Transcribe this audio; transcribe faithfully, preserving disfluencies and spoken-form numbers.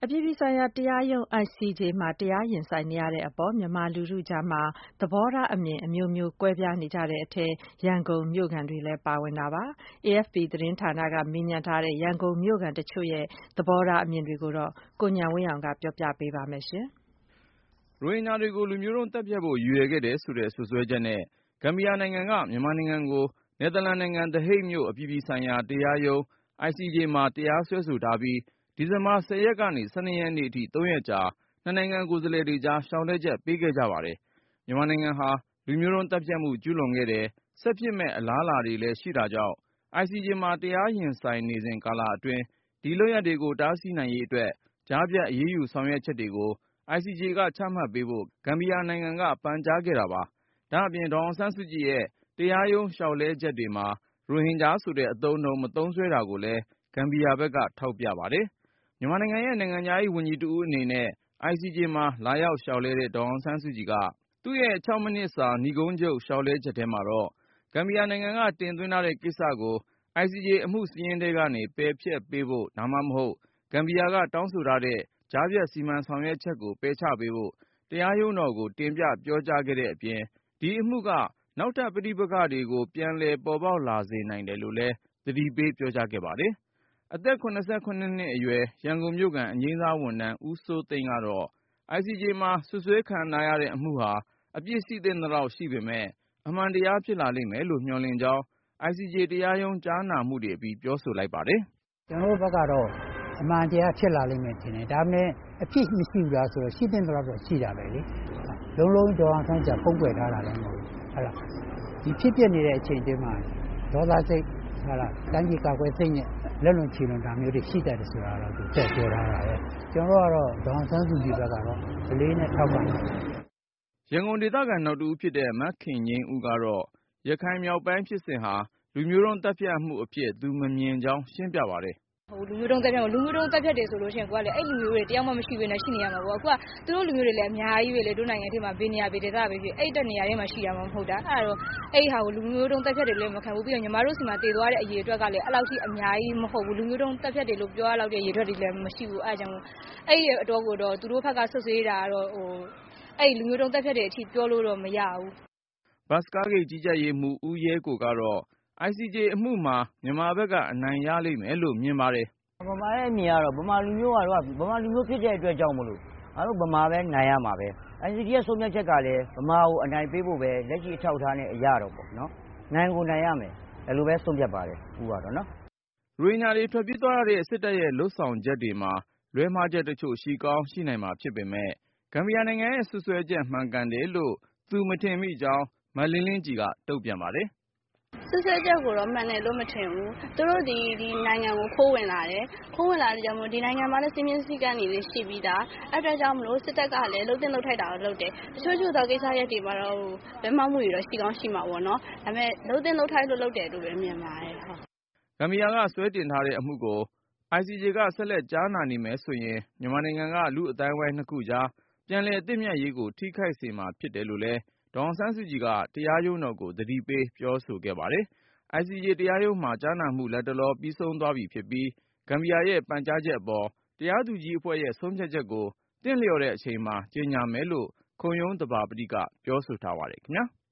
အပြည်ပြည်ဆိုင်ရာတရားရုံး I C J မှာတရားရင်ဆိုင်နေရတဲ့အပေါ်မြန်မာလူထုကြားမှာသဘောထားအမြင်အမျိုးမျိုးကွဲပြားနေကြတဲ့အထဲရန်ကုန်မြို့ခံတွေလည်းပါဝင်တာပါ။ A F P သတင်းဌာနကမေးမြန်းထားတဲ့ရန်ကုန်မြို့ခံတချို့ရဲ့သဘောထားအမြင်တွေကိုတော့ကိုဉာဏ်ဝင်းအောင်ကပြောပြပေးပါမယ်။ရိုဟင်ဂျာတွေကိုလူမျိုးတုံးသတ်ဖြတ်ဖို့ရည်ရွယ်ခဲ့တယ်ဆိုတဲ့စွပ်စွဲချက်နဲ့ဂမ်ဘီယာနိုင်ငံကမြန်မာနိုင်ငံကိုနယ်သာလန်နိုင်ငံ The Hague မြို့အပြည်ပြည်ဆိုင်ရာတရားရုံး I C J မှာတရားစွဲဆိုထားပြီးဒီဇင်ဘာ ၁၀ ရက်ကနေ ၁၂ ရက်နေ့အထိ သုံးရက်ကြာနှစ်နိုင်ငံကိုယ်စားလှယ်တွေကြားလျှောက်လဲချက်ပေးခဲ့ကြပါတယ်။ မြန်မာနိုင်ငံဟာလူမျိုးတုံးသတ်ဖြတ်မှုကျူးလွန်ခဲ့တယ်၊ဆက်ဖြစ်မယ့်အလားအလာတွေလည်းရှိတာကြောင့် I C J မှာတရားရင်ဆိုင်နေစဉ်ကာလအတွင်းဒီလုပ်ရပ်တွေကိုတားဆီးနိုင်ရေးအတွက်ကြားဖြတ်အရေးယူဆောင်ရွက်ချက်တွေကို I C J ကချမှတ်ပေးဖို့ဂမ်ဘီယာနိုင်ငံကပန်ကြားခဲ့တာပါ။ ဒါ့အပြင်ဒေါ်အောင်ဆန်းစုကြည်ရဲ့တရားရုံးလျှောက်လဲချက်တွေမှာရိုဟင်ဂျာဆိုတဲ့အသုံးအနှုန်းမသုံးစွဲတာကိုလည်းဂမ်ဘီယာဘက်ကထောက်ပြပါတယ်။ မြန်မာနိုင်ငံရဲ့နိုင်ငံခြားရေးဝန်ကြီးတဦးအနေနဲ့ I C J မှာလာရောက်လျှောက်လဲတဲ့ဒေါ်အောင်ဆန်းစုကြည်ကသူ့ရဲ့ ၆ မိနစ်စာနိဂုံးချုပ်လျှောက်လဲချက်ထဲမှာတော့ဂမ်ဘီယာနိုင်ငံကတင်သွင်းထားတဲ့ကိစ္စကို I C J အမှုစာရင်းထဲကနေပယ်ဖျက်ပေးဖို့ဒါမှမဟုတ်ဂမ်ဘီယာကတောင်းဆိုထားတဲ့ကြားဖြတ်စီမံဆောင်ရွက်ချက်ကိုပယ်ချပေးဖို့တရားရုံးတော်ကိုတင်ပြပြောကြားခဲ့တဲ့အပြင်ဒီအမှုကနောက်ထပ်ပဋိပက္ခတွေကိုပြန်လည်ပေါ်ပေါက်လာစေနိုင်တယ်လို့လည်းသတိပေးပြောကြားခဲ့ပါတယ်။ အသက် ၇၇ နှစ်အရွယ်ရန်ကုန်မြို့ခံအငြိမ်းစားဝန်ထမ်းဦးစိုးသိန်းကတော့ I C J မှာစွပ်စွဲခံထားရတဲ့အမှုဟာအပြစ်ရှိသင့်သလောက်ရှိပေမယ့်အမှန်တရားဖြစ်လာလိမ့်မယ်လို့မျှော်လင့်ကြောင်း I C J တရားရုံးကြားနာမှုတွေအပြီးပြောဆိုလိုက်ပါတယ်။ "ကျနော်တို့ဘက်ကတော့အမှန်တရားဖြစ်လာလိမ့်မယ်ထင်တယ်။ဒါပေမဲ့အဖြစ်မရှိဘူးလားဆိုတော့ရှိသင့်သလောက်တော့ရှိတာပဲလေ။လုံးလုံးဒေါ်အောင်ဆန်းစုကြည်ဖုံးကွယ်ထားတာလည်းမဟုတ်ဘူး။ဟုတ်လားဒီဖြစ်ပျက်နေတဲ့အချိန်အတွင်းမှာဒေါသစိတ်ဟုတ်လားတိုင်းပြည်ကာကွယ်စိတ်နဲ့လက်လွန်ခြေလွန်တာမျိုးတွေရှိတတ်တယ်ဆိုတာတော့သူတက်ပြောထားတာပဲ။ကျွန်တော်တို့ကတော့ဒေါ်အောင်ဆန်းစုကြည်ဘက်ကတော့အလေးနဲ့ထောက်ခံတယ်။ရန်ကုန်ဒေသခံနောက်တဦးဖြစ်တဲ့မခင်ငိမ်းဦးကတော့ရခိုင်မြောက်ပိုင်းဖြစ်စဉ်ဟာလူမျိုးတုံးသတ်ဖြတ်မှုအဖြစ်သူမမြင်ကြောင်းရှင်းပြပါတယ်ဟိုလူမျိုးတုံးတက်ဖြတ်လူမျိုးတုံးတက်ဖြတ်တယ်ဆိုလို့ရှိရင်ကိုကလေအဲ့လူမျိုးတွေတယောက်မှမရှိဘဲနဲ့ရှိနေရမှာပေါ့အခုကသူတို့လူမျိုးတွေလည်းအများကြီးပဲလေတို့နိုင်ငံထဲမှာဘေးနေရာဘေးဒေသပဲဖြစ်အဲ့တက်နေရာထဲမှာရှိရမှာမဟုတ်တာအဲ့တော့အဲ့ဟာကိုလူမျိုးတုံးတက်ဖြတ်တယ်လည်းမခံဘူးပြီးတော့ညီမတို့စီမှာတည်သွားတဲ့အရေးအတွက်ကလည်းအဲ့လောက်ထိအများကြီးမဟုတ်ဘူးလူမျိုးတုံးတက်ဖြတ်တယ်လို့ပြောရလောက်တဲ့အရေးအတွက်တွေလည်းမရှိဘူးအဲ့ကြောင့်အဲ့ဒီအတော့ကိုတော့သူတို့ဘက်ကဆွဆွေးတာကတော့ဟိုအဲ့လူမျိုးတုံးတက်ဖြတ်တဲ့အထိပြောလို့တော့မရဘူးဘတ်စကားဂိတ်ကြီးကြပ်ရေးမှူးဦးရဲကိုကတော့ I C J အမှုမှာမြန်မာဘက်ကအနိုင်ရလိမ့်မယ်လို့မြင်ပါတယ်ဗမာရဲ့အမြင်ကတော့ဗမာလူမျိုးကတော့ဗမာလူမျိုးဖြစ်တဲ့အတွက်ကြောင့်မလို့အားလုံးဗမာပဲနိုင်ရမှာပဲ I C J ရဲ့ဆုံးဖြတ်ချက်ကလည်းဗမာကိုအနိုင်ပေးဖို့ပဲလက်ရှိအထောက်ထားနဲ့အရတော့ပေါ့နော်နိုင်ကိုနိုင်ရမယ်အဲ့လိုပဲဆုံးဖြတ်ပါတယ်ဥပါတော့နော်ရိုဟင်ဂျာတွေထွက်ပြေးသွားရတဲ့စစ်တပ်ရဲ့လှုပ်ဆောင်ချက်တွေမှာလွဲမှားချက်တချို့ရှိကောင်းရှိနိုင်မှာဖြစ်ပေမဲ့ဂမ်ဘီယာနိုင်ငံရဲ့စွပ်စွဲချက်မှန်ကန်တယ်လို့သူမထင်မိကြောင်းမလင်းလင်းကြည်ကတုံ့ပြန်ပါတယ်ဆွဆွဲချက်ကိုတော့မှန်တယ်လို့မထင်ဘူးသူတို့ဒီဒီနိုင်ငံကိုခိုးဝင်လာတယ်ခိုးဝင်လာတဲ့ကြောင့်မို့ဒီနိုင်ငံမှာလည်းစီမင်းစည်းကမ်းတွေလည်းရှိပြီးသားအဲ့ဒါကြောင့်မလို့စစ်တပ်ကလည်းလှုပ်တင်လှုပ်ထိုက်တာကိုလုပ်တယ်တချို့ချို့သောကိစ္စရပ်တွေမှာတော့လွဲမှားမှုတွေတော့ရှိကောင်းရှိမှာပေါ့နော်ဒါပေမဲ့လှုပ်တင်လှုပ်ထိုက်လို့လုပ်တယ်လို့ပဲမြင်ပါတယ်ဟုတ်ဂမ်ဘီယာကဆွဲတင်ထားတဲ့အမှုကို I C J ကဆက်လက်ကြားနာနေမယ်ဆိုရင်မြန်မာနိုင်ငံကလူအတိုင်းဝိုင်းနှစ်ခုကြားပြန်လည်အသင့်မြတ်ရေးကိုထိခိုက်စေမှာဖြစ်တယ်လို့လည်းဒေါ်အောင်ဆန်းစုကြည်ကတရားရုံးတော်ကိုသတိပေးပြောဆိုခဲ့ပါတယ်။ I C J တရားရုံးမှာကြားနာမှုလတ်တလောပြီးဆုံးသွားပြီဖြစ်ပြီးဂမ်ဘီယာရဲ့ပန်ကြားချက်အပေါ်တရားသူကြီးအဖွဲ့ရဲ့ဆုံးဖြတ်ချက်ကိုသင့်လျော်တဲ့အချိန်မှာကြေညာမယ်လို့ခုံရုံးသဘာပတိကပြောဆိုထားပါတယ်ခင်ဗျာ။